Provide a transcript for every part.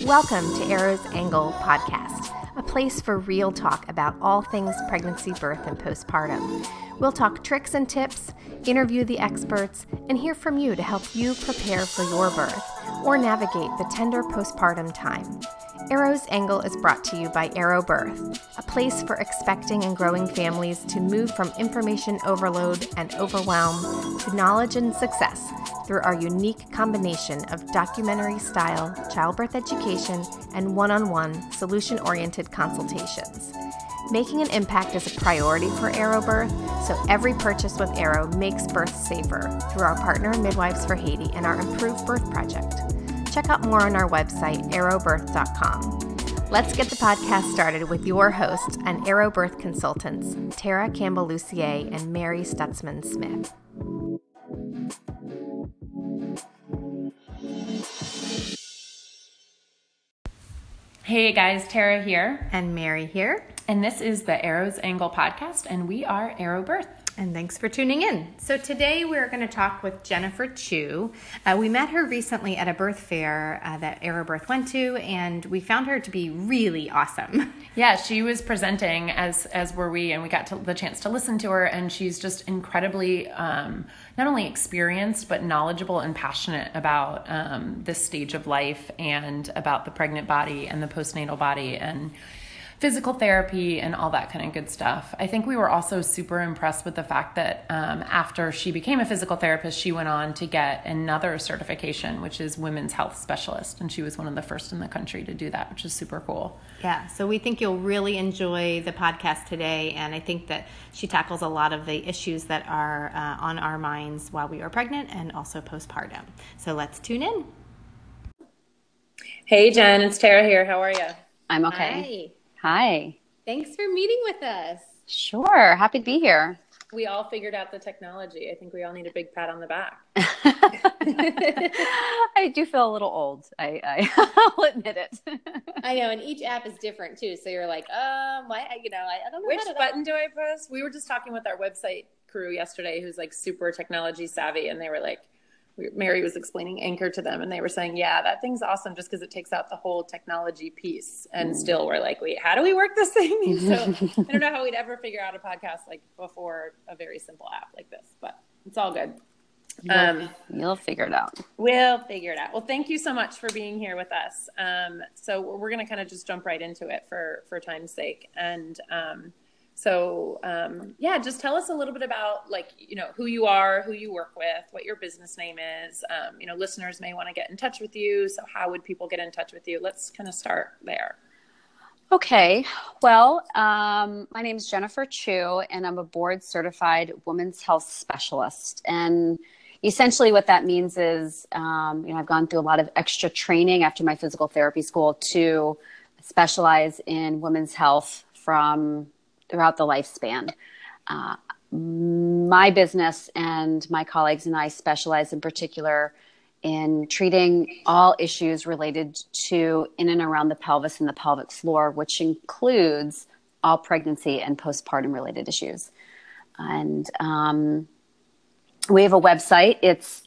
Welcome to Arrow's Angle Podcast, a place for real talk about all things pregnancy, birth, and postpartum. We'll talk tricks and tips, interview the experts, and hear from you to help you prepare for your birth or navigate the tender postpartum time. Arrow's Angle is brought to you by Arrow Birth, a place for expecting and growing families to move from information overload and overwhelm to knowledge and success through our unique combination of documentary-style childbirth education and one-on-one solution-oriented consultations. Making an impact is a priority for Arrow Birth, so every purchase with Arrow makes birth safer through our partner Midwives for Haiti and our Improved Birth Project. Check out more on our website, arrowbirth.com. Let's get the podcast started with your hosts and Arrow Birth consultants, Tara Campbell-Lucier and Mary Stutzman-Smith. Hey guys, Tara here. And Mary here. And this is the Arrow's Angle podcast, and we are Arrow Birth. And thanks for tuning in. So today we're going to talk with Jennifer Chu. We met her recently at a birth fair that Arrow Birth went to, and we found her to be really awesome. Yeah, she was presenting, as were we, and we got the chance to listen to her, and she's just incredibly not only experienced, but knowledgeable and passionate about this stage of life and about the pregnant body and the postnatal body and physical therapy and all that kind of good stuff. I think we were also super impressed with the fact that after she became a physical therapist, she went on to get another certification, which is women's health specialist. And she was one of the first in the country to do that, which is super cool. Yeah, so we think you'll really enjoy the podcast today. And I think that she tackles a lot of the issues that are on our minds while we are pregnant and also postpartum. So let's tune in. Hey, Jen, it's Tara here. How are you? I'm okay. Hi. Thanks for meeting with us. Sure. Happy to be here. We all figured out the technology. I think we all need a big pat on the back. I do feel a little old. I'll admit it. I know, and each app is different too. So you're like, I don't know. Which button do I press? We were just talking with our website crew yesterday who's like super technology savvy, and they were like, Mary was explaining Anchor to them, and they were saying, yeah, that thing's awesome just because it takes out the whole technology piece. And still we're like, wait, how do we work this thing? So I don't know how we'd ever figure out a podcast like before a very simple app like this, but it's all good. You'll figure it out. We'll figure it out. Well, thank you so much for being here with us. So we're going to kind of just jump right into it for time's sake. And just tell us a little bit about who you are, who you work with, what your business name is. Listeners may want to get in touch with you. So how would people get in touch with you? Let's kind of start there. Okay. Well, my name is Jennifer Chu, and I'm a board certified women's health specialist. And essentially what that means is, I've gone through a lot of extra training after my physical therapy school to specialize in women's health throughout the lifespan. My business and my colleagues and I specialize in particular in treating all issues related to in and around the pelvis and the pelvic floor, which includes all pregnancy and postpartum related issues. And we have a website. It's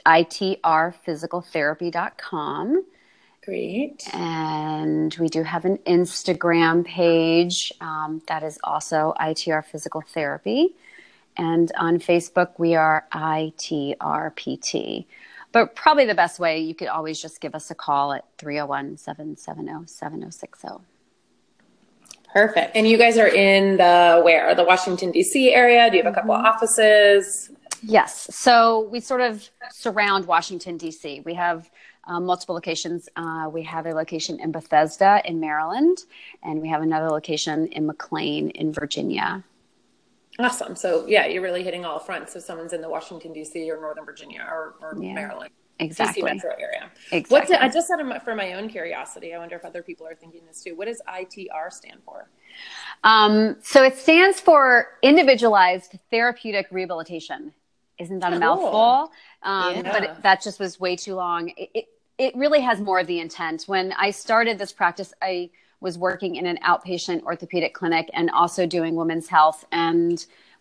itrphysicaltherapy.com. Great. And we do have an Instagram page that is also ITR Physical Therapy. And on Facebook, we are ITRPT. But probably the best way, you could always just give us a call at 301-770-7060. Perfect. And you guys are in the Washington, D.C. area? Do you have a couple of offices? Yes. So we sort of surround Washington, D.C. We have multiple locations. We have a location in Bethesda in Maryland, and we have another location in McLean in Virginia. Awesome. So yeah, you're really hitting all fronts. So someone's in the Washington, D.C. or Northern Virginia or Maryland. Exactly. D.C. metro area. Exactly. I just said for my own curiosity, I wonder if other people are thinking this too. What does ITR stand for? So it stands for Individualized Therapeutic Rehabilitation. Isn't that a mouthful? But that just was way too long. It really has more of the intent. When I started this practice, I was working in an outpatient orthopedic clinic and also doing women's health. And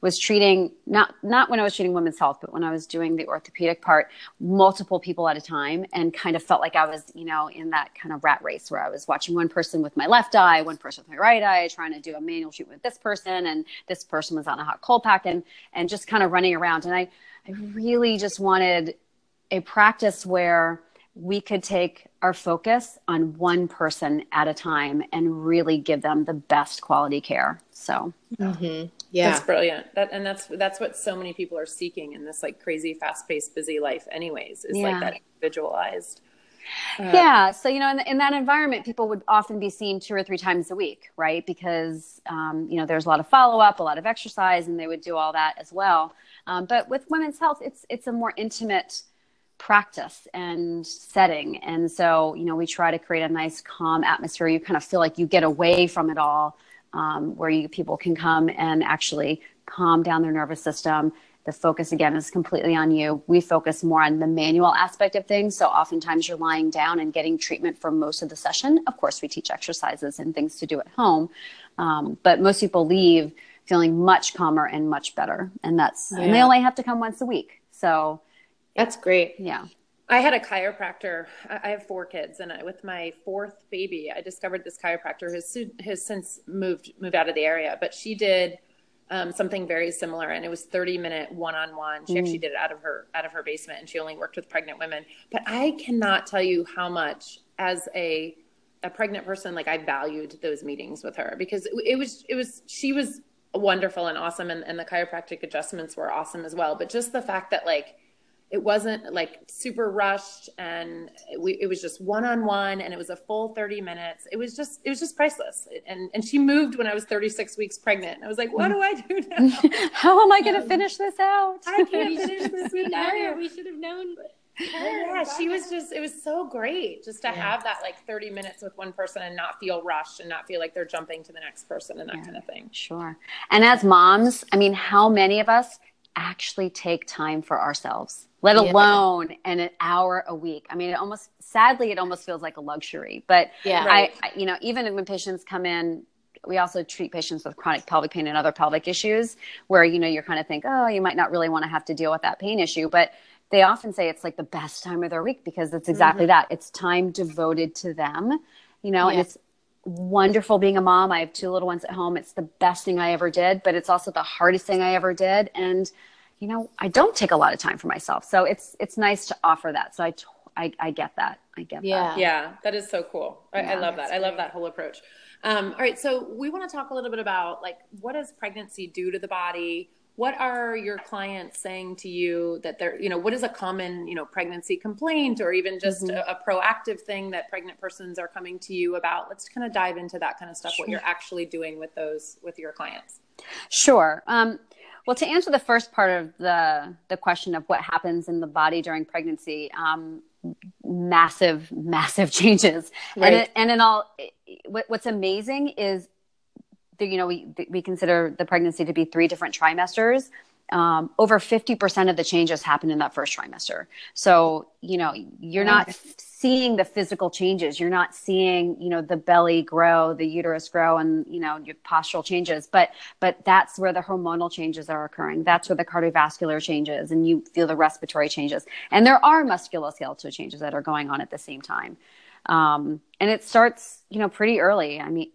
was treating, not when I was treating women's health, but when I was doing the orthopedic part, multiple people at a time, and kind of felt like I was, in that kind of rat race where I was watching one person with my left eye, one person with my right eye, trying to do a manual treatment with this person, and this person was on a hot cold pack, and just kind of running around. And I really just wanted a practice where we could take our focus on one person at a time and really give them the best quality care. So, yeah, that's brilliant. That's what so many people are seeking in this like crazy, fast-paced, busy life anyways, is like that individualized. Yeah. So, in that environment, people would often be seen 2 or 3 times a week, right? Because, there's a lot of follow-up, a lot of exercise, and they would do all that as well. But with women's health, it's a more intimate practice and setting. And so, we try to create a nice, calm atmosphere. You kind of feel like you get away from it all, where people can come and actually calm down their nervous system. The focus, again, is completely on you. We focus more on the manual aspect of things. So oftentimes you're lying down and getting treatment for most of the session. Of course, we teach exercises and things to do at home. But most people leave feeling much calmer and much better. And and they only have to come once a week. So that's great. Yeah. I had a chiropractor. I have 4 kids, and with my 4th baby, I discovered this chiropractor who's since moved out of the area, but she did something very similar, and it was 30-minute one-on-one. She actually did it out of her basement, and she only worked with pregnant women. But I cannot tell you how much, as a pregnant person, like I valued those meetings with her, because she was wonderful and awesome, and the chiropractic adjustments were awesome as well. But just the fact that like it wasn't like super rushed, and it was just one-on-one, and it was a full 30 minutes. It was just priceless. And she moved when I was 36 weeks pregnant. And I was like, what do I do now? How am I going to finish this out? I can't finish this either. We should have known. Yeah, it was so great just to have that like 30 minutes with one person and not feel rushed and not feel like they're jumping to the next person and that kind of thing. Sure. And as moms, I mean, how many of us actually take time for ourselves, let alone an hour a week? I mean, sadly, it almost feels like a luxury. But even when patients come in, we also treat patients with chronic pelvic pain and other pelvic issues where, you're kind of think, oh, you might not really want to have to deal with that pain issue. But they often say it's like the best time of their week, because it's exactly that. It's time devoted to them, and it's wonderful being a mom. I have 2 little ones at home. It's the best thing I ever did, but it's also the hardest thing I ever did. And, I don't take a lot of time for myself. So it's nice to offer that. So I get that. I get that. Yeah, that is so cool. I love that. I love that whole approach. All right. So we want to talk a little bit about like, what does pregnancy do to the body? What are your clients saying to you that they're, what is a common, pregnancy complaint, or even just a proactive thing that pregnant persons are coming to you about? Let's kind of dive into that kind of stuff, what you're actually doing with your clients. Sure. Well, to answer the first part of the question of what happens in the body during pregnancy, massive changes. Right. And in all, what's amazing is, we consider the pregnancy to be 3 different trimesters. Over 50% of the changes happen in that first trimester. So, you're not seeing the physical changes. You're not seeing, the belly grow, the uterus grow, and, your postural changes. But that's where the hormonal changes are occurring. That's where the cardiovascular changes, and you feel the respiratory changes. And there are musculoskeletal changes that are going on at the same time. And it starts, pretty early. I mean,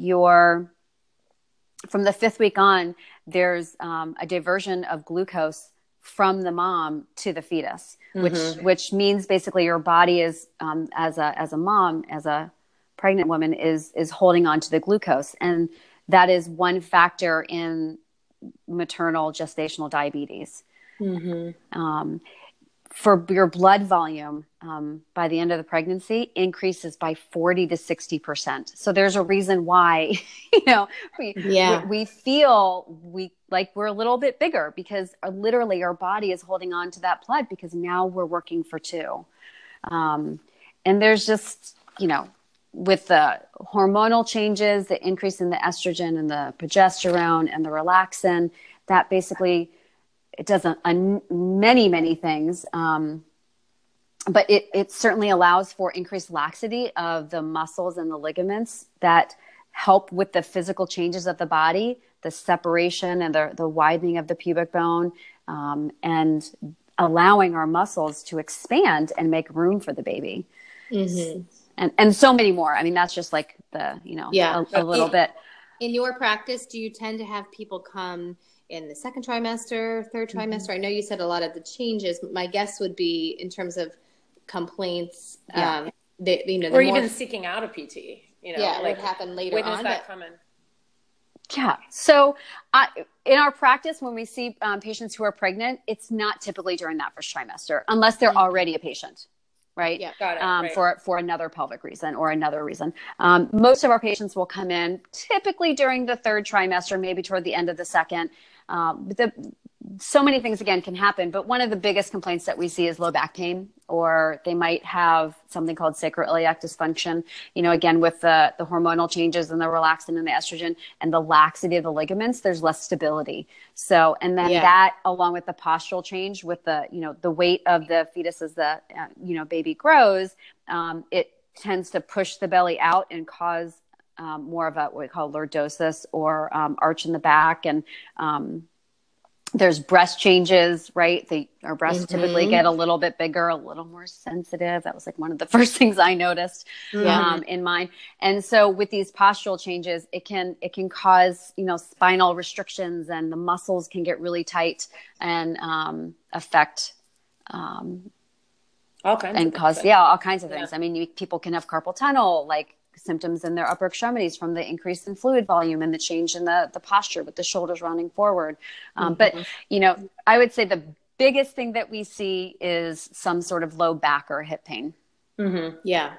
from the 5th week on, there's a diversion of glucose from the mom to the fetus, which means basically your body is, as a mom, as a pregnant woman, is holding on to the glucose, and that is one factor in maternal gestational diabetes. For your blood volume, by the end of the pregnancy, increases by 40 to 60%. So there's a reason why, we feel like we're a little bit bigger, because literally our body is holding on to that blood, because now we're working for 2. And there's just, with the hormonal changes, the increase in the estrogen and the progesterone and the relaxin, that basically, it does many things, but it certainly allows for increased laxity of the muscles and the ligaments that help with the physical changes of the body, the separation and the widening of the pubic bone, and allowing our muscles to expand and make room for the baby. Mm-hmm. And so many more. I mean, that's just like a little bit. In your practice, do you tend to have people come in the second trimester, third trimester? Mm-hmm. I know you said a lot of the changes. My guess would be in terms of complaints, or even seeking out a PT. What happened later on. When is that coming? Yeah. So in our practice, when we see patients who are pregnant, it's not typically during that first trimester, unless they're already a patient. Right. Yeah. Got it. Right. For another pelvic reason or another reason. Most of our patients will come in typically during the third trimester, maybe toward the end of the second. So many things again can happen, but one of the biggest complaints that we see is low back pain, or they might have something called sacroiliac dysfunction. Again, with the hormonal changes and the relaxin and the estrogen and the laxity of the ligaments, there's less stability. So, and then that, along with the postural change, with the weight of the fetus as the baby grows, it tends to push the belly out and cause more of what we call lordosis, or arch in the back, and there's breast changes, right? Our breasts typically get a little bit bigger, a little more sensitive. That was like one of the first things I noticed in mine. And so with these postural changes, it can cause, spinal restrictions, and the muscles can get really tight and affect all kinds of things. I mean, people can have carpal tunnel, like symptoms in their upper extremities from the increase in fluid volume and the change in the posture with the shoulders rounding forward. But, I would say the biggest thing that we see is some sort of low back or hip pain. Mm-hmm. Yeah.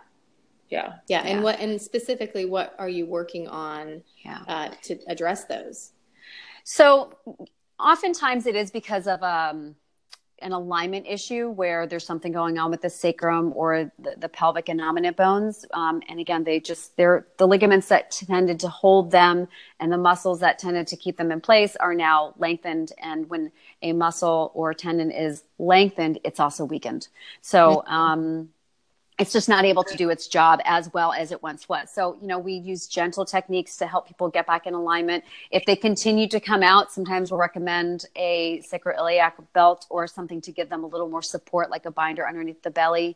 And specifically, what are you working on to address those? So oftentimes it is because of an alignment issue where there's something going on with the sacrum or the pelvic innominate bones. And again, they're the ligaments that tended to hold them and the muscles that tended to keep them in place are now lengthened. And when a muscle or tendon is lengthened, it's also weakened. So, it's just not able to do its job as well as it once was. So, we use gentle techniques to help people get back in alignment. If they continue to come out, sometimes we'll recommend a sacroiliac belt or something to give them a little more support, like a binder underneath the belly.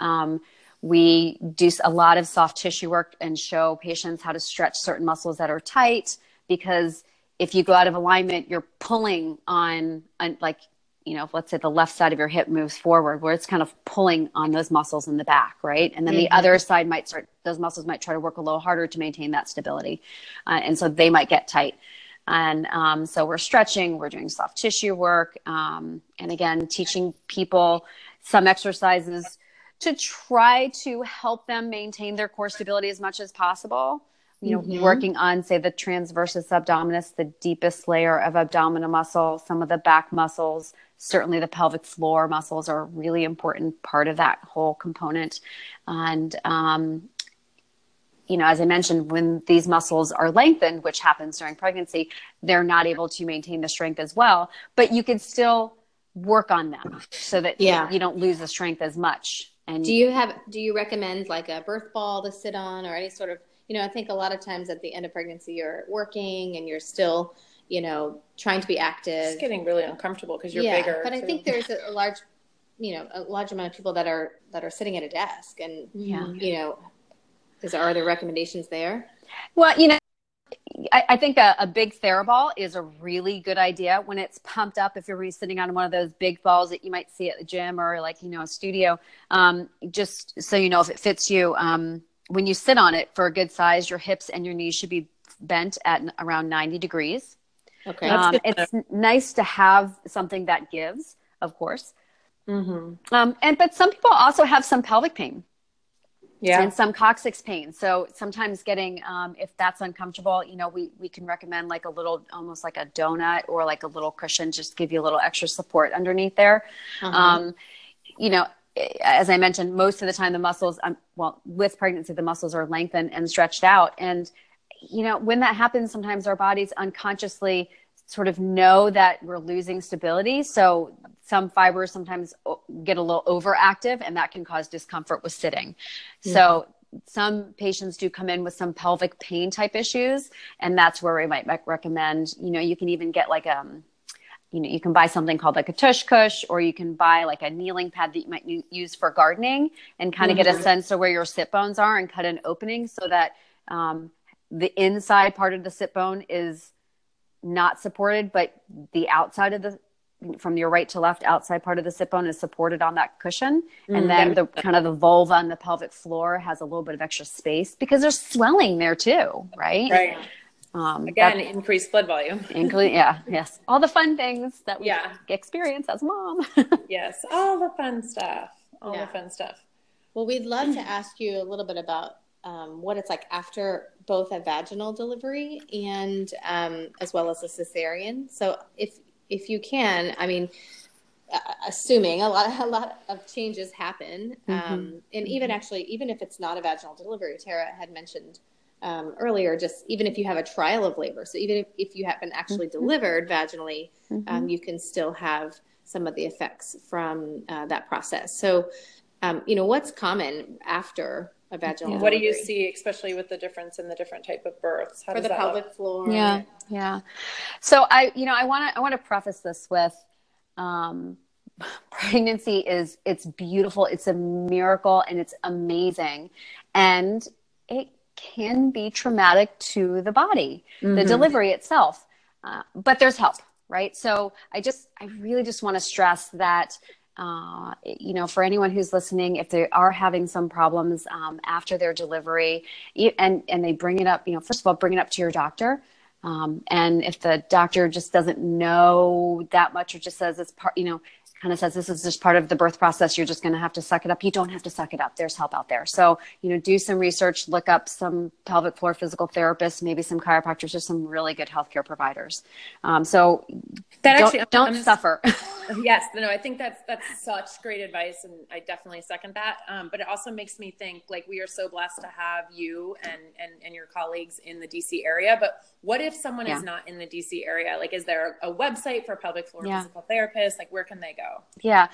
We do a lot of soft tissue work and show patients how to stretch certain muscles that are tight, because if you go out of alignment, you're pulling on let's say the left side of your hip moves forward, where it's kind of pulling on those muscles in the back, right? And then the other side those muscles might try to work a little harder to maintain that stability. And so they might get tight. And so we're stretching, we're doing soft tissue work. And again, teaching people some exercises to try to help them maintain their core stability as much as possible. Working on, say, the transversus abdominis, the deepest layer of abdominal muscle, some of the back muscles, certainly the pelvic floor muscles are a really important part of that whole component. And, as I mentioned, when these muscles are lengthened, which happens during pregnancy, they're not able to maintain the strength as well, but you can still work on them so that you don't lose the strength as much. And do you recommend like a birth ball to sit on, or any sort of, I think a lot of times at the end of pregnancy, you're working and you're still, trying to be active. It's getting really uncomfortable because you're bigger. But I think there's a large amount of people that are sitting at a desk, and, are there recommendations there? Well, I think a big Theraball is a really good idea when it's pumped up. If you're sitting on one of those big balls that you might see at the gym or a studio, just so if it fits you, when you sit on it for a good size, your hips and your knees should be bent at around 90 degrees. Okay. It's nice to have something that gives, of course. Mm-hmm. But some people also have some pelvic pain. Yeah. And some coccyx pain. So sometimes getting, if that's uncomfortable, we can recommend like a little, almost like a donut or like a little cushion, just to give you a little extra support underneath there. As I mentioned, most of the time the muscles, with pregnancy, the muscles are lengthened and stretched out. And, when that happens, sometimes our bodies unconsciously sort of know that we're losing stability. So some fibers sometimes get a little overactive, and that can cause discomfort with sitting. So some patients do come in with some pelvic pain type issues, and that's where we might recommend, you can even get like you can buy something called like a tush cush, or you can buy like a kneeling pad that you might use for gardening, and kind of get a sense of where your sit bones are and cut an opening so that the inside part of the sit bone is not supported, but the outside of from your right to left outside part of the sit bone is supported on that cushion. And then the kind of the vulva and the pelvic floor has a little bit of extra space because there's swelling there too. Right. Right. Again, increased blood volume. Yes. All the fun things that we experience as mom. Yes. All the fun stuff. The fun stuff. Well, we'd love to ask you a little bit about what it's like after both a vaginal delivery and as well as a cesarean. So if you can, I mean, assuming a lot of changes happen, and even if it's not a vaginal delivery, Tara had mentioned earlier, just even if you have a trial of labor, so even if you haven't actually delivered vaginally, you can still have some of the effects from that process. So, what's common after a vaginal delivery? What do you see, especially with the difference in the different type of births? For the pelvic floor? Yeah. So I want to preface this with, pregnancy it's beautiful. It's a miracle and it's amazing. And it can be traumatic to the body, the delivery itself. But there's help, right? So I really just want to stress that, for anyone who's listening, if they are having some problems after their delivery, and they bring it up, first of all, bring it up to your doctor. And if the doctor just doesn't know that much, or just says it's part, kind of says this is just part of the birth process, you're just going to have to suck it up. You don't have to suck it up. There's help out there. So, do some research, look up some pelvic floor physical therapists, maybe some chiropractors, or some really good healthcare providers. So don't suffer. Yes, no, I think that's such great advice, and I definitely second that. But it also makes me think, like, we are so blessed to have you and your colleagues in the DC area. But what if someone is not in the DC area? Like, is there a website for pelvic floor physical therapists? Like, where can they go? Yeah,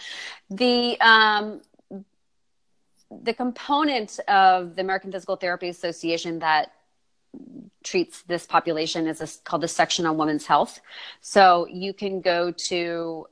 the component of the American Physical Therapy Association that treats this population is called the Section on Women's Health. So you can go to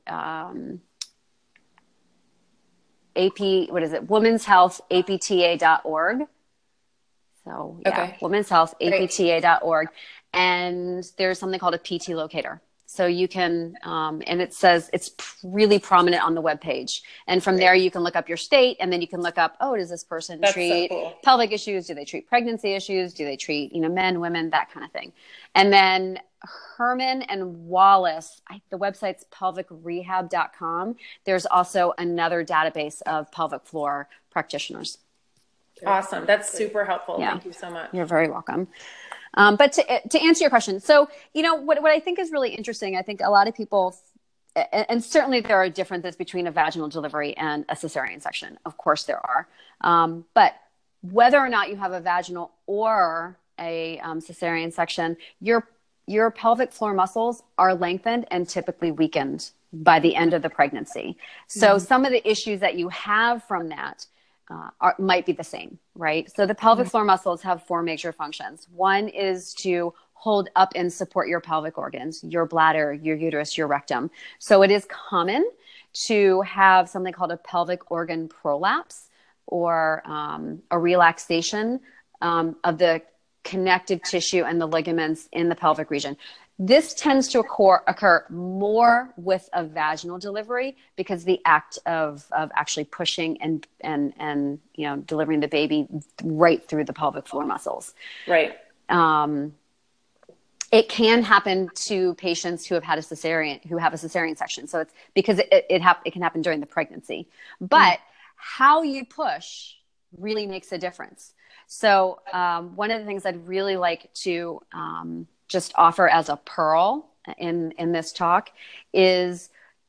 Women's Health, APTA.org. So Women's Health, APTA.org. And there's something called a PT locator. So you can, and it says it's really prominent on the webpage. And from there, you can look up your state, and then you can look up, does this person treat pelvic issues? Do they treat pregnancy issues? Do they treat, men, women, that kind of thing? And then Herman and Wallace, the website's pelvicrehab.com. There's also another database of pelvic floor practitioners. Awesome. That's super helpful. Yeah. Thank you so much. You're very welcome. But to answer your question, so, what I think is really interesting, I think a lot of people, and certainly there are differences between a vaginal delivery and a cesarean section. Of course there are. But whether or not you have a vaginal or a cesarean section, your pelvic floor muscles are lengthened and typically weakened by the end of the pregnancy. So some of the issues that you have from that might be the same, right? So the pelvic floor muscles have 4 major functions. One is to hold up and support your pelvic organs, your bladder, your uterus, your rectum. So it is common to have something called a pelvic organ prolapse, or a relaxation of the connective tissue and the ligaments in the pelvic region. This tends to occur more with a vaginal delivery, because the act of actually pushing and delivering the baby right through the pelvic floor muscles. Right. It can happen to patients who have a cesarean section. So it's because it can happen during the pregnancy. But how you push really makes a difference. So one of the things I'd really like to just offer as a pearl in this talk is,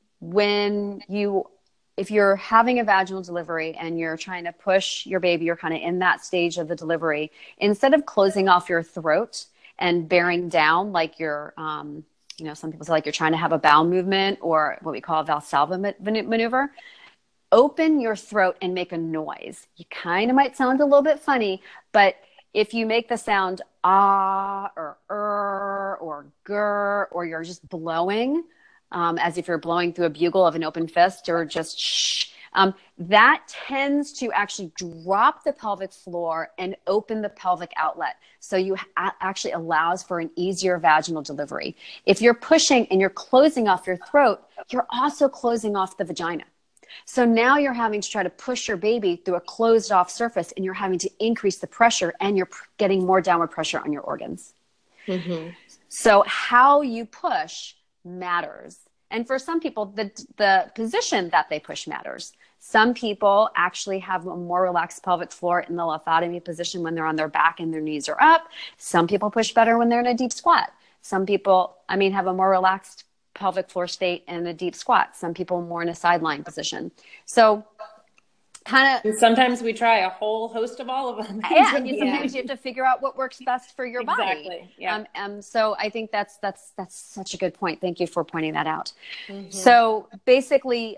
if you're having a vaginal delivery and you're trying to push your baby, you're kind of in that stage of the delivery, instead of closing off your throat and bearing down, like you're, some people say like you're trying to have a bowel movement, or what we call a Valsalva maneuver, open your throat and make a noise. You kind of might sound a little bit funny, but if you make the sound ah or or grr, or you're just blowing as if you're blowing through a bugle of an open fist, or just shh, that tends to actually drop the pelvic floor and open the pelvic outlet. So you actually allows for an easier vaginal delivery. If you're pushing and you're closing off your throat, you're also closing off the vagina. So now you're having to try to push your baby through a closed off surface, and you're having to increase the pressure, and you're getting more downward pressure on your organs. Mm-hmm. So how you push matters. And for some people, the position that they push matters. Some people actually have a more relaxed pelvic floor in the lithotomy position when they're on their back and their knees are up. Some people push better when they're in a deep squat. Some people, have a more relaxed pelvic floor state in a deep squat. Some people more in a sideline position. So and sometimes we try a whole host of all of them. Yeah, and sometimes you have to figure out what works best for your body. Exactly. Yeah. So I think that's such a good point. Thank you for pointing that out. Mm-hmm. So basically,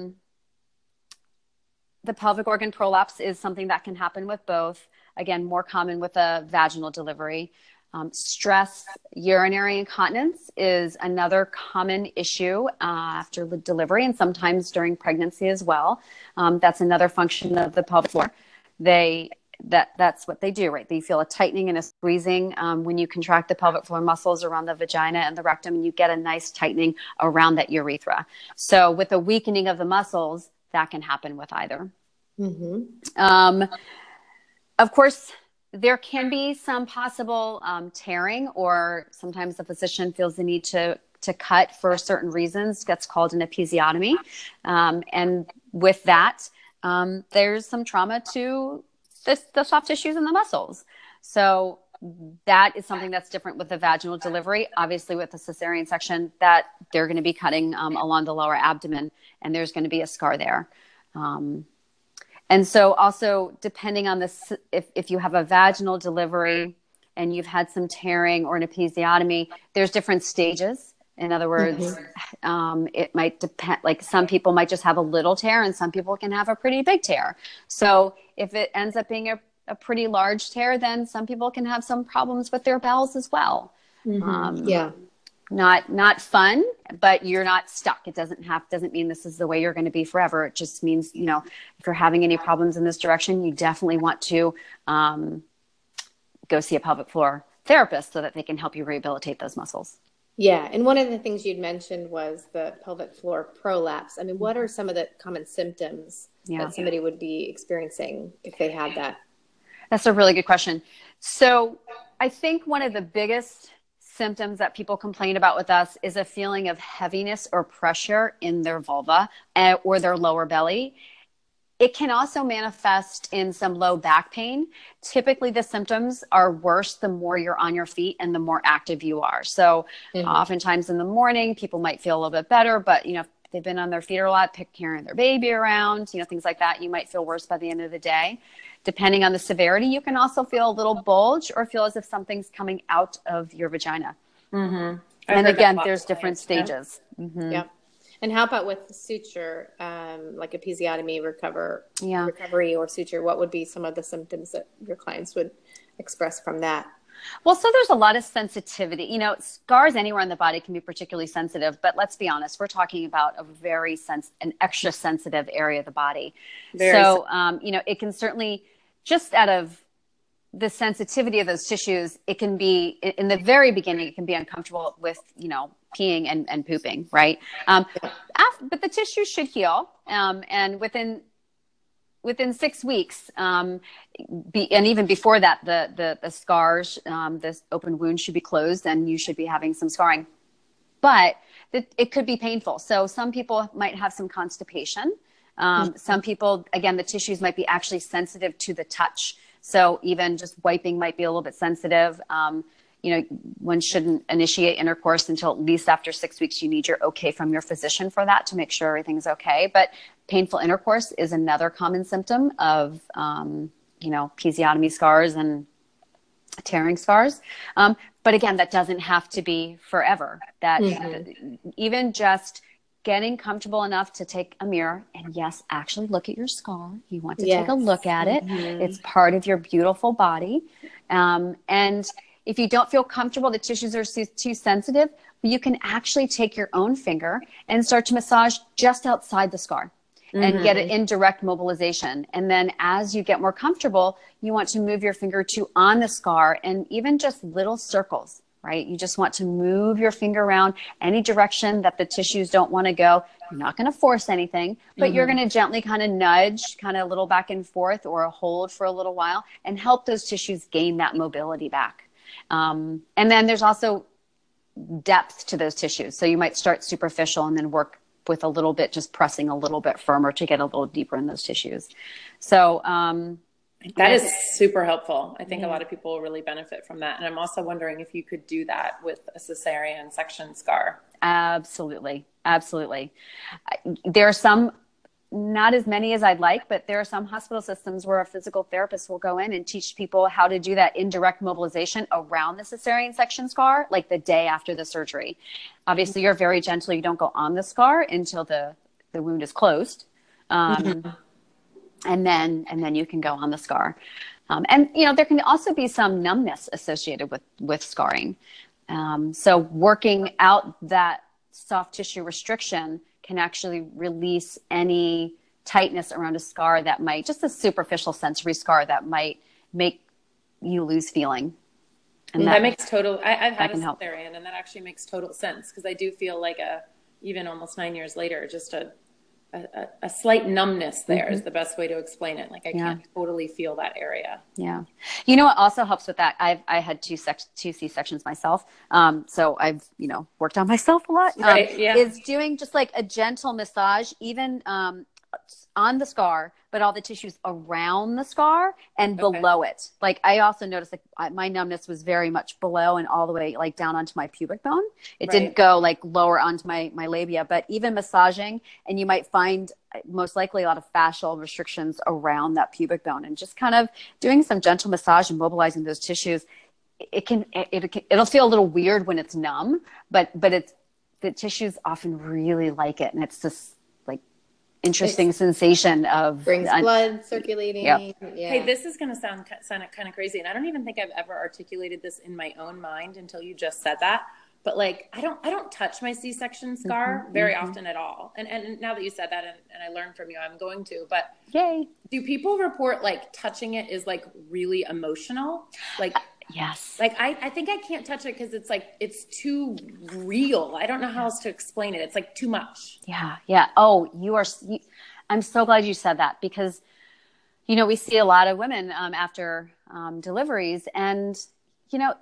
the pelvic organ prolapse is something that can happen with both. Again, more common with a vaginal delivery. Stress, urinary incontinence is another common issue after delivery, and sometimes during pregnancy as well. That's another function of the pelvic floor. That's what they do, right? They feel a tightening and a squeezing when you contract the pelvic floor muscles around the vagina and the rectum, and you get a nice tightening around that urethra. So with a weakening of the muscles, that can happen with either. Mm-hmm. Of course, there can be some possible tearing, or sometimes the physician feels the need to cut for certain reasons. That's called an episiotomy. And with that, there's some trauma to the soft tissues and the muscles. So that is something that's different with the vaginal delivery. Obviously, with the cesarean section, that they're going to be cutting along the lower abdomen, and there's going to be a scar there. And so also, depending on this, if you have a vaginal delivery and you've had some tearing or an episiotomy, there's different stages. In other words, it might depend, like some people might just have a little tear, and some people can have a pretty big tear. So if it ends up being a pretty large tear, then some people can have some problems with their bowels as well. Mm-hmm. Not fun, but you're not stuck. It doesn't mean this is the way you're going to be forever. It just means, if you're having any problems in this direction, you definitely want to go see a pelvic floor therapist so that they can help you rehabilitate those muscles. Yeah. And one of the things you'd mentioned was the pelvic floor prolapse. What are some of the common symptoms that somebody would be experiencing if they had that? That's a really good question. So I think one of the biggest symptoms that people complain about with us is a feeling of heaviness or pressure in their vulva or their lower belly. It can also manifest in some low back pain. Typically, the symptoms are worse the more you're on your feet and the more active you are. So oftentimes in the morning, people might feel a little bit better, but if they've been on their feet a lot, carrying their baby around, things like that, you might feel worse by the end of the day. Depending on the severity, you can also feel a little bulge or feel as if something's coming out of your vagina. Mm-hmm. And again, there's different stages. Yeah. Mm-hmm. Yeah. And how about with suture, like episiotomy, recovery or suture? What would be some of the symptoms that your clients would express from that? Well, so there's a lot of sensitivity. Scars anywhere on the body can be particularly sensitive, but let's be honest, we're talking about an extra sensitive area of the body. It can certainly, just out of the sensitivity of those tissues, it can be, in the very beginning, it can be uncomfortable with, peeing and pooping, right? But the tissue should heal. And within 6 weeks, and even before that, the scars, this open wound should be closed, and you should be having some scarring. But it could be painful. So some people might have some constipation. Some people, again, the tissues might be actually sensitive to the touch. So even just wiping might be a little bit sensitive. One shouldn't initiate intercourse until at least after 6 weeks. You need your okay from your physician for that to make sure everything's okay. But painful intercourse is another common symptom of, episiotomy scars and tearing scars. But again, that doesn't have to be forever. That even just getting comfortable enough to take a mirror and yes, actually look at your scar. You want to take a look at it. It's part of your beautiful body. And if you don't feel comfortable, the tissues are too sensitive, you can actually take your own finger and start to massage just outside the scar and get an indirect mobilization. And then as you get more comfortable, you want to move your finger to on the scar and even just little circles, right? You just want to move your finger around any direction that the tissues don't want to go. You're not going to force anything, but you're going to gently kind of nudge, kind of a little back and forth or hold for a little while and help those tissues gain that mobility back. And then there's also depth to those tissues. So you might start superficial and then work with a little bit, just pressing a little bit firmer to get a little deeper in those tissues. So that is super helpful. I think a lot of people will really benefit from that. And I'm also wondering if you could do that with a cesarean section scar. Absolutely. Absolutely. There are some, not as many as I'd like, but there are some hospital systems where a physical therapist will go in and teach people how to do that indirect mobilization around the cesarean section scar, like the day after the surgery. Obviously, you're very gentle. You don't go on the scar until the wound is closed. And then you can go on the scar. And, you know, there can also be some numbness associated with scarring. So working out that soft tissue restriction can actually release any tightness around a scar that might, just a superficial sensory scar that might make you lose feeling. And that makes total, I've had a cesarean, and that actually makes total sense because I do feel like even almost 9 years later, just a slight numbness there is the best way to explain it. Like I can't totally feel that area. Yeah. You know what also helps with that? I had two C-sections myself. So I've, you know, worked on myself a lot. Is doing just like a gentle massage, even on the scar, but all the tissues around the scar and below it. Like I also noticed like my numbness was very much below and all the way like down onto my pubic bone. It didn't go like lower onto my labia, but even massaging, and you might find most likely a lot of fascial restrictions around that pubic bone, and just kind of doing some gentle massage and mobilizing those tissues. It'll feel a little weird when it's numb, but the tissues often really like it. And it's this interesting sensation of brings blood circulating. Hey, this is going to sound kind of crazy, and I don't even think I've ever articulated this in my own mind until you just said that. But like, I don't touch my C-section scar very often at all. And now that you said that, and I learned from you, I'm going to. But yay! Do people report like touching it is like really emotional? Like. Yes. Like I think I can't touch it because it's like it's too real. I don't know how else to explain it. It's like too much. Yeah. Oh, I'm so glad you said that because, you know, we see a lot of women after deliveries, and you know,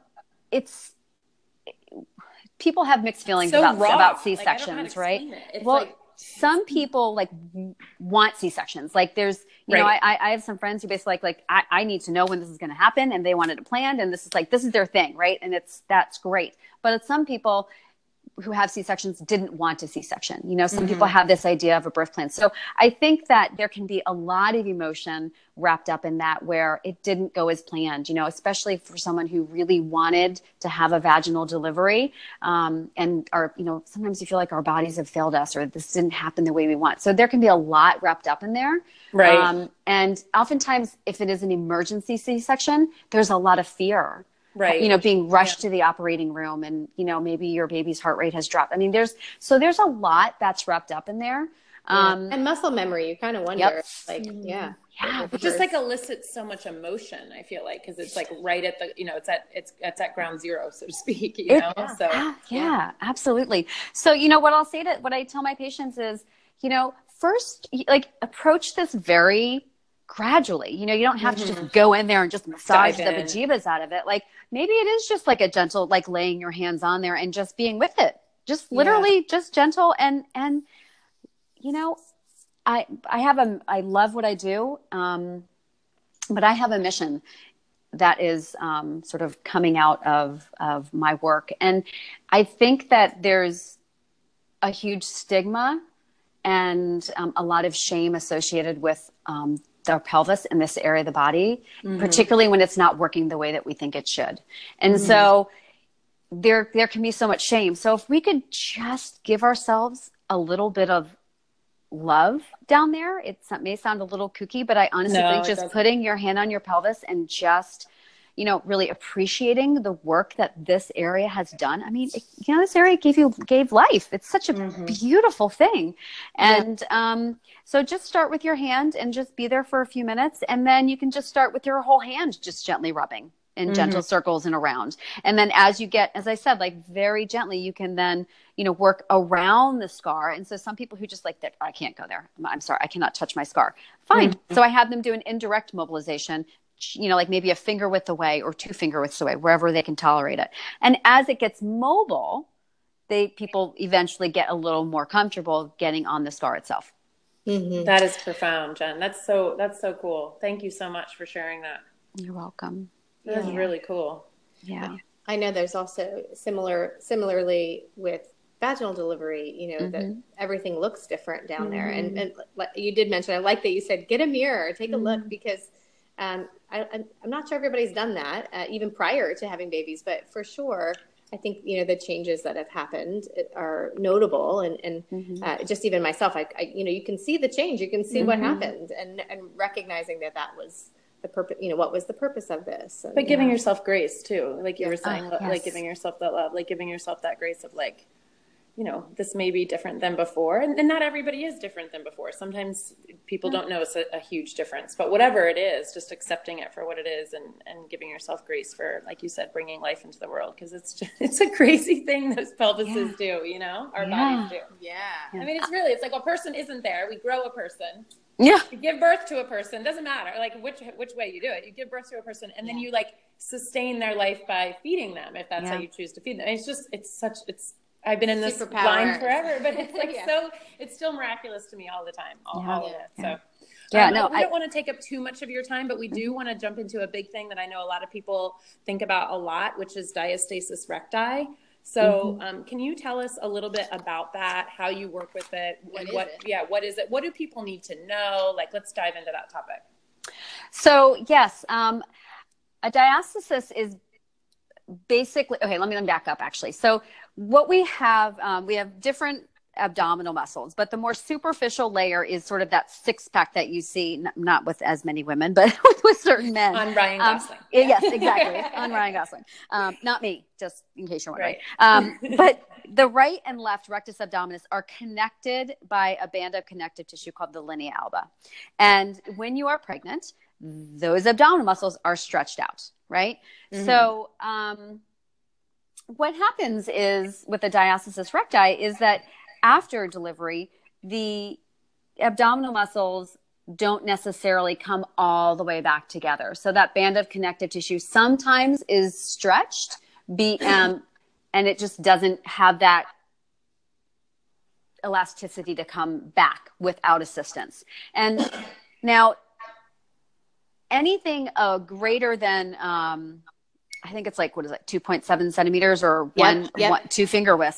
people have mixed feelings about C-sections, right? Well, some people like want C-sections. Like there's, you know, I have some friends who basically like I need to know when this is going to happen, and they wanted it planned, and this is their thing. Right. And that's great. But some people who have C-sections didn't want a C-section. You know, some people have this idea of a birth plan. So I think that there can be a lot of emotion wrapped up in that where it didn't go as planned, you know, especially for someone who really wanted to have a vaginal delivery. And you know, sometimes you feel like our bodies have failed us or this didn't happen the way we want. So there can be a lot wrapped up in there. Right. And oftentimes if it is an emergency C-section, there's a lot of fear. Right. You know, being rushed to the operating room, and, you know, maybe your baby's heart rate has dropped. I mean, there's a lot that's wrapped up in there. And muscle memory, you kind of wonder, It just like elicits so much emotion, I feel like, because it's like right at the, you know, it's at ground zero, so to speak, you know? So yeah, absolutely. So, you know, what I tell my patients is, you know, first, like approach this very gradually. You know, you don't have to just go in there and just massage the bejeebas out of it. Like maybe it is just like a gentle, like laying your hands on there and just being with it. Just literally just gentle. And, you know, I love what I do. But I have a mission that is sort of coming out of my work. And I think that there's a huge stigma and a lot of shame associated with our pelvis in this area of the body, particularly when it's not working the way that we think it should. And so there can be so much shame. So if we could just give ourselves a little bit of love down there, it may sound a little kooky, but I honestly think just putting your hand on your pelvis and just, really appreciating the work that this area has done. I mean, this area gave life. It's such a beautiful thing. And, so just start with your hand and just be there for a few minutes. And then you can just start with your whole hand, just gently rubbing in gentle circles and around. And then as you get, as I said, like very gently, you can then, work around the scar. And so some people who just like that, I can't go there. I'm sorry, I cannot touch my scar. Fine. So I have them do an indirect mobilization, like maybe a finger width away or 2 finger widths away, wherever they can tolerate it. And as it gets mobile, people eventually get a little more comfortable getting on the scar itself. That is profound, Jen. That's so cool. Thank you so much for sharing that. You're welcome. That's really cool. Yeah. I know there's also similarly with vaginal delivery, that everything looks different down there. And you did mention, I like that you said, get a mirror, take a look, because I'm not sure everybody's done that even prior to having babies, but for sure, I think, the changes that have happened are notable. And just even myself, you can see the change, you can see what happened, and recognizing that was the purpose, what was the purpose of this. And, but giving yourself grace too, like you were saying, like giving yourself that love, like giving yourself that grace of like, this may be different than before. And not everybody is different than before. Sometimes people don't notice a huge difference, but whatever it is, just accepting it for what it is and giving yourself grace for, like you said, bringing life into the world. Cause it's a crazy thing those pelvises do, our bodies do. Yeah. I mean, it's like a person isn't there. We grow a person. Yeah. You give birth to a person. Doesn't matter like which way you do it. You give birth to a person and then you like sustain their life by feeding them if that's how you choose to feed them. I've been in this line forever, but it's like it's still miraculous to me all the time, all of it. So we don't want to take up too much of your time, but we do want to jump into a big thing that I know a lot of people think about a lot, which is diastasis recti. So can you tell us a little bit about that, how you work with it? What is it? What do people need to know? Like, let's dive into that topic. So yes, a diastasis is basically, okay, let me back up actually. So what we have different abdominal muscles, but the more superficial layer is sort of that 6-pack that you see, not with as many women, but with certain men. On Ryan Gosling. Yes, exactly. On Ryan Gosling. Not me, just in case you're wondering. But the right and left rectus abdominis are connected by a band of connective tissue called the linea alba. And when you are pregnant, those abdominal muscles are stretched out, right? So what happens is with the diastasis recti is that after delivery, the abdominal muscles don't necessarily come all the way back together. So that band of connective tissue sometimes is stretched, and it just doesn't have that elasticity to come back without assistance. And now, anything greater than, I think it's like, 2.7 centimeters or 2 finger widths.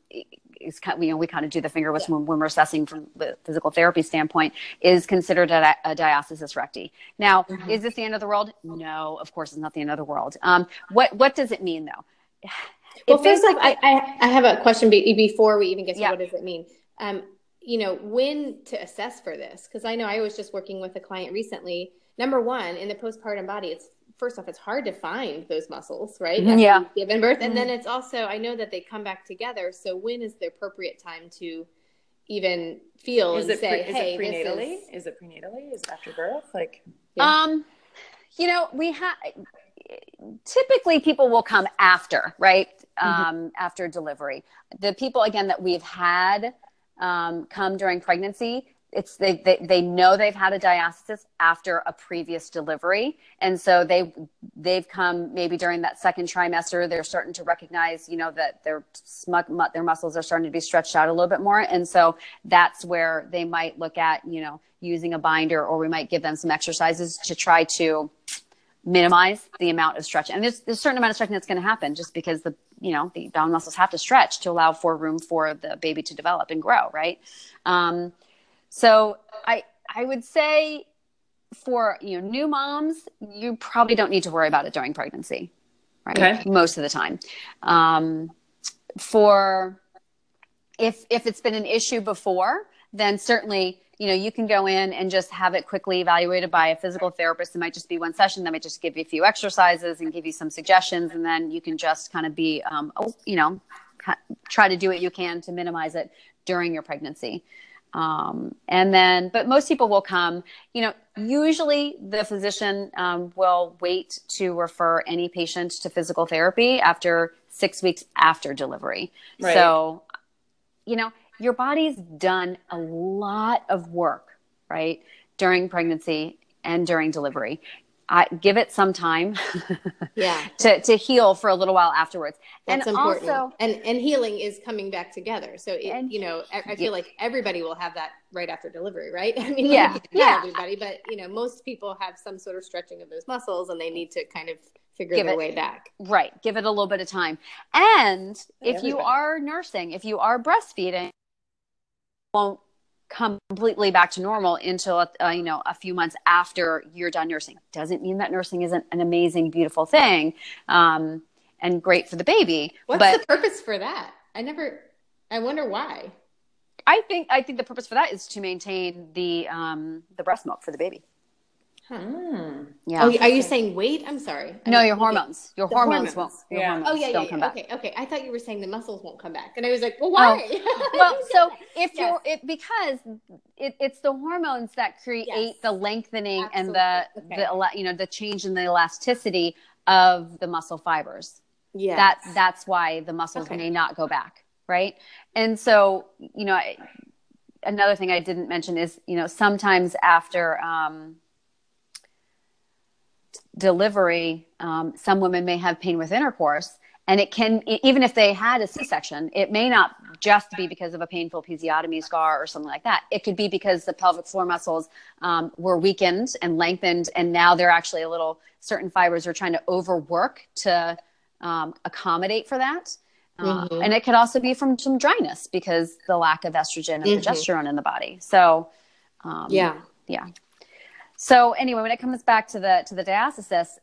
We kind of do the finger widths when we're assessing from the physical therapy standpoint, is considered a diastasis recti. Now, is this the end of the world? No, of course it's not the end of the world. What does it mean though? Well, first off, I have a question before we even get to what does it mean. When to assess for this? Because I know I was just working with a client recently. Number one, in the postpartum body, first off, it's hard to find those muscles, right? After giving birth. And then it's also, I know that they come back together. So when is the appropriate time to even feel Is it prenatally? Is it after birth? Like, we have, typically people will come after, right? After delivery. The people, again, that we've had come during pregnancy, they know they've had a diastasis after a previous delivery. And so they've come maybe during that second trimester, they're starting to recognize, that their muscles are starting to be stretched out a little bit more. And so that's where they might look at, using a binder, or we might give them some exercises to try to minimize the amount of stretch. And there's a certain amount of stretching that's going to happen just because the abdominal muscles have to stretch to allow for room for the baby to develop and grow. Right. So I would say for, new moms, you probably don't need to worry about it during pregnancy. right? Okay. Most of the time. For if it's been an issue before, then certainly, you can go in and just have it quickly evaluated by a physical therapist. It might just be one session. That might just give you a few exercises and give you some suggestions. And then you can just kind of be, try to do what you can to minimize it during your pregnancy. But most people will come, usually the physician will wait to refer any patient to physical therapy after 6 weeks after delivery. Right. So, your body's done a lot of work, right, during pregnancy and during delivery. Give it some time to heal for a little while afterwards. That's and important. Also, and healing is coming back together. So, I feel like everybody will have that right after delivery, right? I mean, not everybody, but, most people have some sort of stretching of those muscles and they need to kind of figure their way back. Right. Give it a little bit of time. And if you are nursing, if you are breastfeeding, won't come completely back to normal until a few months after you're done nursing. Doesn't mean that nursing isn't an amazing, beautiful thing, and great for the baby. What's the purpose for that? I wonder why. I think the purpose for that is to maintain the breast milk for the baby. Huh. Yeah. Oh, are you saying weight? I'm sorry. No, your hormones. Your hormones won't. Your hormones don't come back. Okay. I thought you were saying the muscles won't come back, and I was like, well, why? Oh. Well, so because it's the hormones that create the lengthening and the change in the elasticity of the muscle fibers. Yeah. That's why the muscles may not go back, right? And so, another thing I didn't mention is, sometimes after delivery, some women may have pain with intercourse, and it can, even if they had a C-section, it may not just be because of a painful episiotomy scar or something like that. It could be because the pelvic floor muscles were weakened and lengthened, and now they're actually certain fibers are trying to overwork to accommodate for that. And it could also be from some dryness because the lack of estrogen and progesterone in the body. So, yeah. So anyway, when it comes back to the diastasis,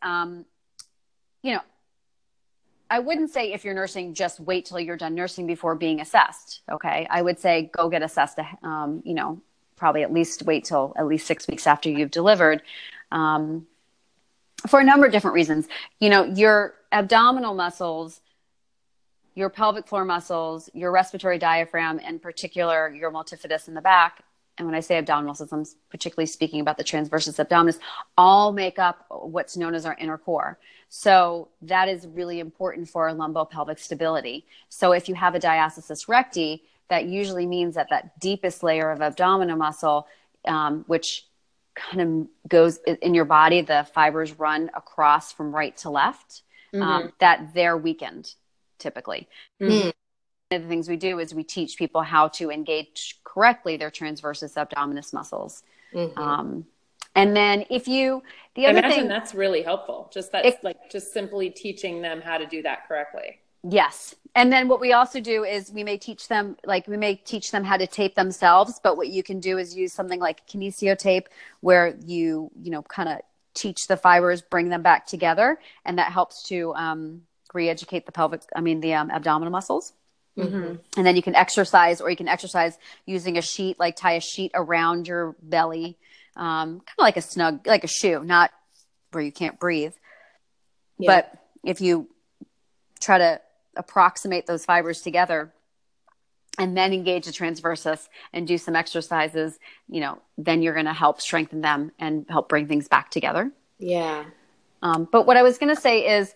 I wouldn't say if you're nursing, just wait till you're done nursing before being assessed. Okay. I would say go get assessed, probably at least wait till at least 6 weeks after you've delivered, for a number of different reasons. Your abdominal muscles, your pelvic floor muscles, your respiratory diaphragm, in particular, your multifidus in the back. And when I say abdominal muscles, I'm particularly speaking about the transversus abdominis, all make up what's known as our inner core. So that is really important for our lumbopelvic stability. So if you have a diastasis recti, that usually means that deepest layer of abdominal muscle, which kind of goes in your body, the fibers run across from right to left, that they're weakened typically. One of the things we do is we teach people how to engage correctly their transversus abdominis muscles. And then I imagine that's really helpful. Just just simply teaching them how to do that correctly. Yes. And then what we also do is we may teach them how to tape themselves, but what you can do is use something like kinesio tape where you kind of teach the fibers, bring them back together. And that helps to re-educate the abdominal muscles. And then you can exercise, using a sheet, tie a sheet around your belly, kind of like like a shoe, not where you can't breathe. Yeah. But if you try to approximate those fibers together and then engage the transversus and do some exercises, then you're going to help strengthen them and help bring things back together. Yeah. But what I was going to say is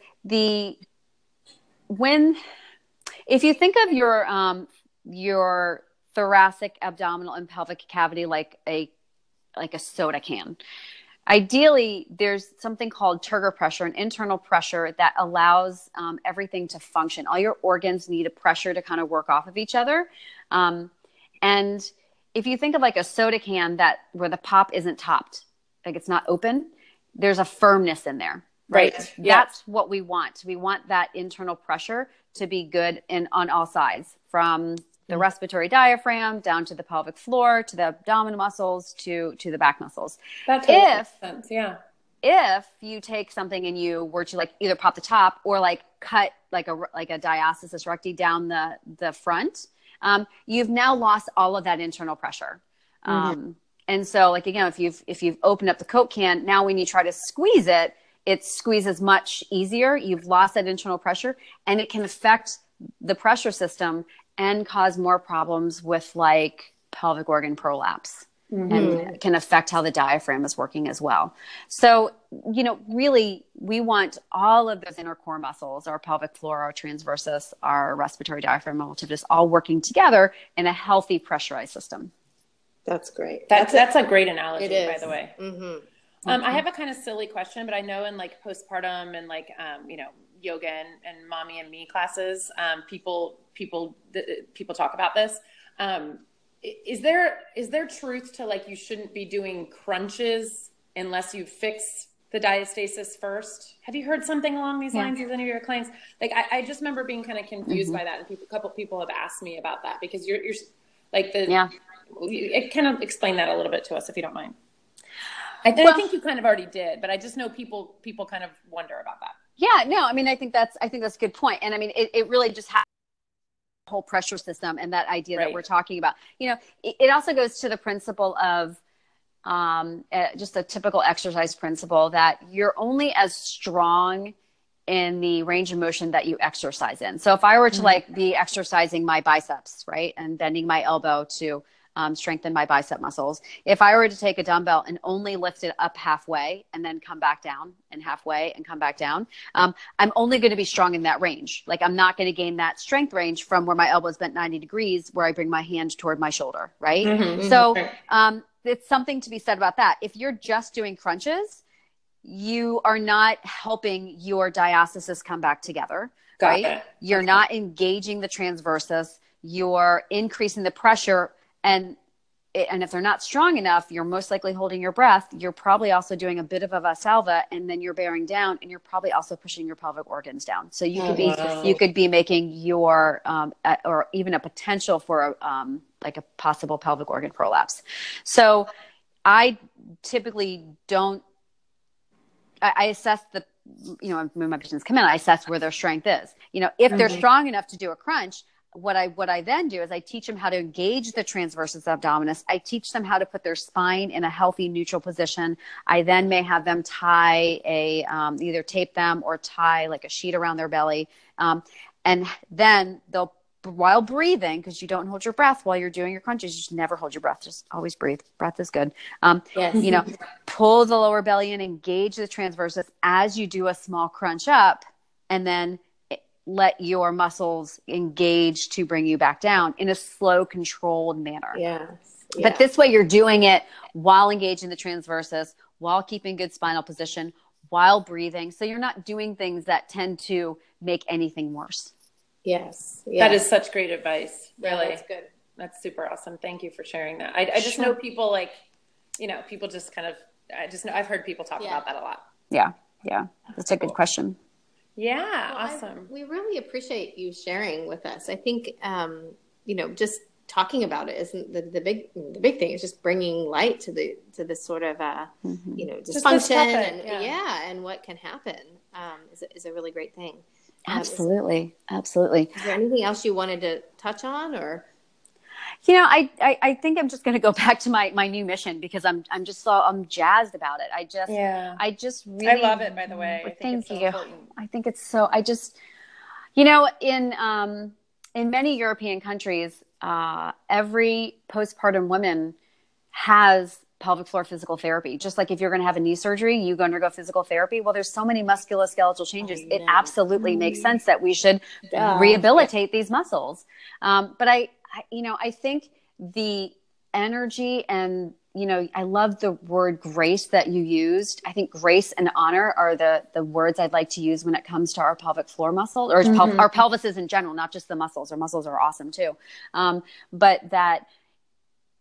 if you think of your thoracic, abdominal, and pelvic cavity like a soda can, ideally there's something called turgor pressure, an internal pressure that allows everything to function. All your organs need a pressure to kind of work off of each other. And if you think of like a soda can where the pop isn't topped, like it's not open, there's a firmness in there. Right. That's what we want. We want that internal pressure to be good on all sides, from the respiratory diaphragm down to the pelvic floor, to the abdominal muscles, to the back muscles. That totally makes sense. Yeah. if you take something and you were to like either pop the top or like cut like a diastasis recti down the front, you've now lost all of that internal pressure. And so like, again, if you've opened up the Coke can, now when you try to squeeze it, it squeezes much easier. You've lost that internal pressure, and it can affect the pressure system and cause more problems with like pelvic organ prolapse. And it can affect how the diaphragm is working as well. So, really, we want all of those inner core muscles, our pelvic floor, our transversus, our respiratory diaphragm, multifidus, all working together in a healthy pressurized system. That's great. That's a great analogy, by the way. I have a kind of silly question, but I know in like postpartum and like, yoga and mommy and me classes, people talk about this. Is there truth to like, you shouldn't be doing crunches unless you fix the diastasis first? Have you heard something along these lines with any of your clients? Like, I just remember being kind of confused by that. And a couple people have asked me about that, because you're like kind of explain that a little bit to us, if you don't mind. I think you kind of already did, but I just know people kind of wonder about that. Yeah, no, I mean, I think that's a good point. And I mean, it really just has the whole pressure system and that idea that we're talking about. It also goes to the principle of just a typical exercise principle that you're only as strong in the range of motion that you exercise in. So if I were to like be exercising my biceps, right, and bending my elbow to strengthen my bicep muscles, if I were to take a dumbbell and only lift it up halfway and then come back down and halfway and come back down, I'm only going to be strong in that range. Like, I'm not going to gain that strength range from where my elbow is bent 90 degrees, where I bring my hand toward my shoulder, right? So it's something to be said about that. If you're just doing crunches, you are not helping your diastasis come back together, right? You're not engaging the transversus. You're increasing the pressure. And if they're not strong enough, you're most likely holding your breath. You're probably also doing a bit of a Valsalva, and then you're bearing down, and you're probably also pushing your pelvic organs down. So you could be making your or even a potential for like a possible pelvic organ prolapse. So I typically don't. I assess when my patients come in, I assess where their strength is. If they're strong enough to do a crunch, what I then do is I teach them how to engage the transversus abdominis. I teach them how to put their spine in a healthy neutral position. I then may have them tie either tape them or tie like a sheet around their belly. And then they'll, while breathing, because you don't hold your breath while you're doing your crunches, you just never hold your breath. Just always breathe. Breath is good. Pull the lower belly in, engage the transversus as you do a small crunch up, and then let your muscles engage to bring you back down in a slow, controlled manner. Yes. But this way you're doing it while engaging the transversus, while keeping good spinal position, while breathing. So you're not doing things that tend to make anything worse. Yes. That is such great advice. Really. Yeah, that's good. That's super awesome. Thank you for sharing that. I just know people like, people just kind of, I've heard people talk about that a lot. Yeah. Yeah. That's a good question. Yeah. Awesome. We really appreciate you sharing with us. I think, just talking about it isn't the big thing. It's just bringing light to this sort of, dysfunction and what can happen, is a really great thing. Absolutely. Absolutely. Is there anything else you wanted to touch on, or? I think I'm just going to go back to my new mission, because I'm jazzed about it. I just really, I love it, by the way. Thank you. I think it's so, in many European countries, every postpartum woman has pelvic floor physical therapy. Just like if you're going to have a knee surgery, you go undergo physical therapy. Well, there's so many musculoskeletal changes. It absolutely makes sense that we should rehabilitate these muscles. But I think the energy and, I love the word grace that you used. I think grace and honor are the words I'd like to use when it comes to our pelvic floor muscle, or our pelvises in general, not just the muscles. Our muscles are awesome too. But that,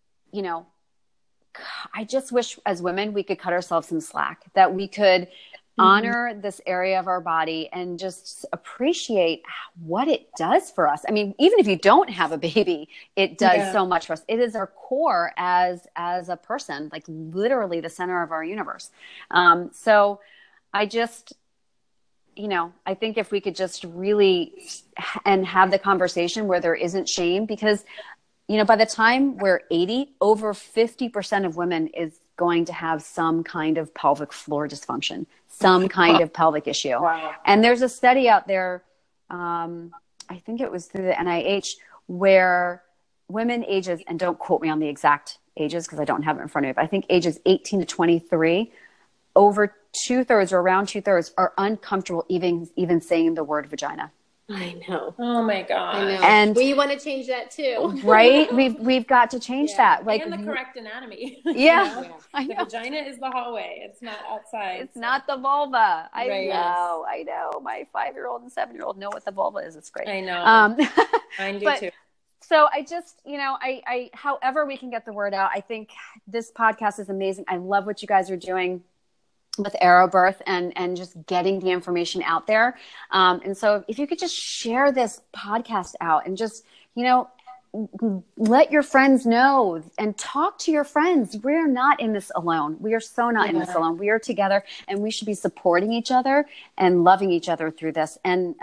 I just wish as women we could cut ourselves some slack, that we could honor this area of our body and just appreciate what it does for us. I mean, even if you don't have a baby, it does so much for us. It is our core as a person, like literally the center of our universe. So I just, I think if we could just really and have the conversation where there isn't shame, because, by the time we're 80, over 50% of women is going to have some kind of pelvic floor dysfunction, some kind of pelvic issue. Wow. And there's a study out there, I think it was through the NIH, where women ages, and don't quote me on the exact ages because I don't have it in front of me, but I think ages 18 to 23, over 2/3 or around 2/3 are uncomfortable even saying the word vagina. I know. Oh my God. I know. And we want to change that too. Right? We've got to change that. Like, and the correct anatomy. Yeah. The vagina is the hallway. It's not outside. It's not the vulva. Right. I know. My 5-year-old and 7-year-old know what the vulva is. It's great. I know. Mine do too. So I just, I however we can get the word out, I think this podcast is amazing. I love what you guys are doing with ArrowBirth and just getting the information out there. And so if you could just share this podcast out and just, let your friends know and talk to your friends. We're not in this alone. We are so not in this alone. We are together, and we should be supporting each other and loving each other through this. And,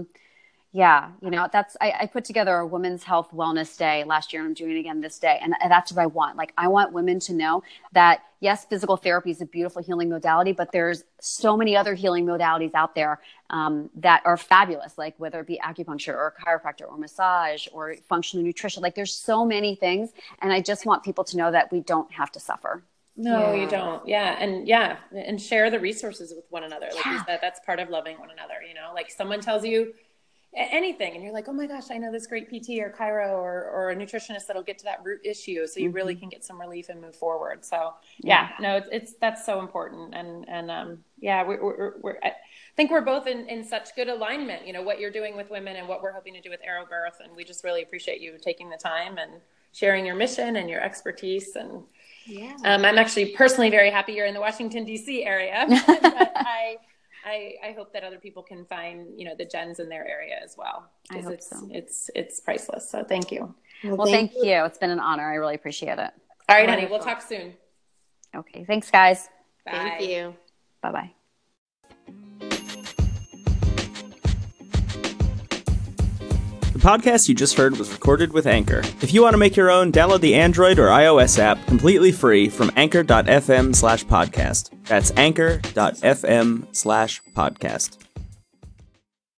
I put together a Women's Health Wellness Day last year, and I'm doing it again this day. And that's what I want. Like, I want women to know that, yes, physical therapy is a beautiful healing modality, but there's so many other healing modalities out there that are fabulous, like whether it be acupuncture or chiropractor or massage or functional nutrition. Like, there's so many things. And I just want people to know that we don't have to suffer. No, you don't. And share the resources with one another. Like you said, that's part of loving one another. Like someone tells you anything and you're like, oh my gosh, I know this great PT or chiro or a nutritionist that'll get to that root issue. So you really can get some relief and move forward. So that's so important. And I think we're both in such good alignment, what you're doing with women and what we're hoping to do with ArrowBirth. And we just really appreciate you taking the time and sharing your mission and your expertise. And I'm actually personally very happy you're in the Washington, D.C. area, but I hope that other people can find, the gens in their area as well. I hope so. It's priceless. So thank you. Well, thank you. It's been an honor. I really appreciate it. All right, honey. We'll talk soon. Okay. Thanks, guys. Bye. Thank you. Bye-bye. The podcast you just heard was recorded with Anchor. If you want to make your own, download the Android or iOS app completely free from anchor.fm/podcast. That's anchor.fm/podcast.